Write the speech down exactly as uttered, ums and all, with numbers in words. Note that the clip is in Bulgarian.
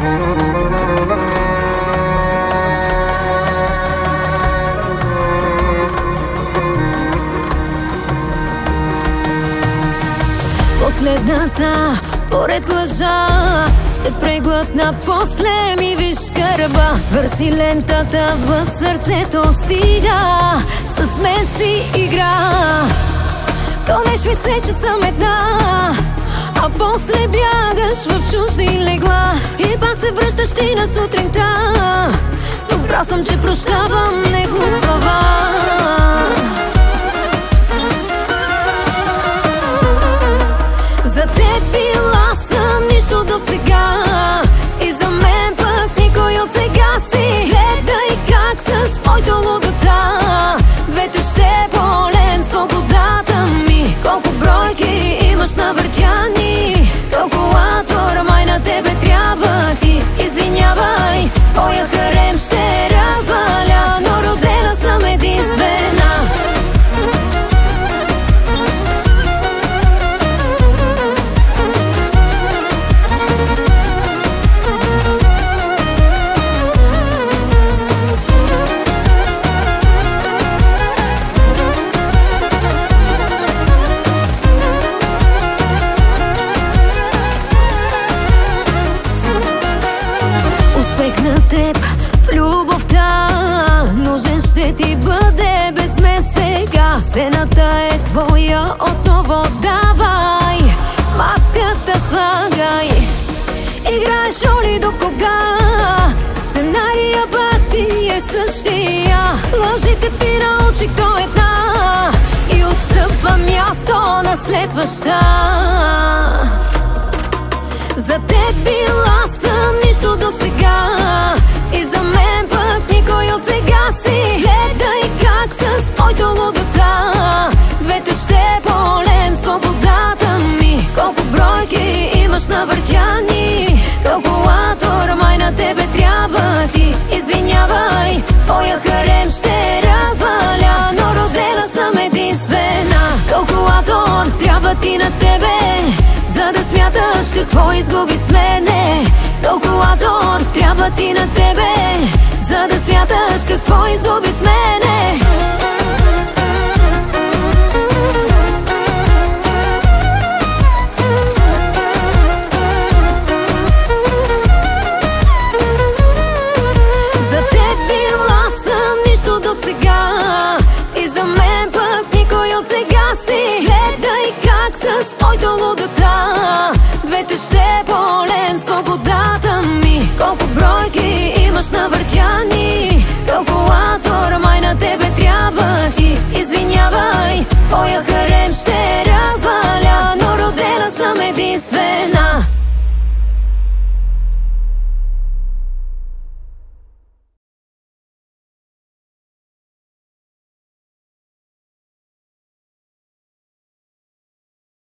Последната поред лъжа ще преглътна, после ми виж гърба. Свърши лентата, в сърцето стига, с мен си игра. Кълнеш ми се, че съм една, а после бягаш в чужди легла. И пак се връщаш ти на сутринта. Добра съм, че прощавам, не глупава. За теб била съм нищо досега, и за мен пък никой от сега си. Гледай как с моята лудота двете ще полем свободата ми. Колко бройки имаш навъртяни, калкулатор, май на тебе трябва ти. Извинявай, твоя харем ще разваля, но родена съм единствена. На теб в любовта нужен ще ти бъде, без мен сега. Сцената е твоя, отново давай, маската слагай. Играеш роли до кога? Сценария пак ти е същия. Лъжите ти научих до една и отстъпва място на следваща. За теб била съм нищо досега, и за мен пък никой от сега си. Гледай как с моята лудота двете ще полем свободата ми. Колко бройки имаш навъртяни, калкулатор, май на тебе трябва ти. Извинявай, твоя харем ще разваля, но родена съм единствена. Калкулатор, трябва ти на тебе, за да смяташ какво изгуби с мене. Калкулатор, трябва ти на тебе, за да смяташ какво изгуби с мене. За теб била съм нищо досега, и за мен пък никой от сега си. Гледай как с моята лудота двете ще полем свободата ми. Колко бройки имаш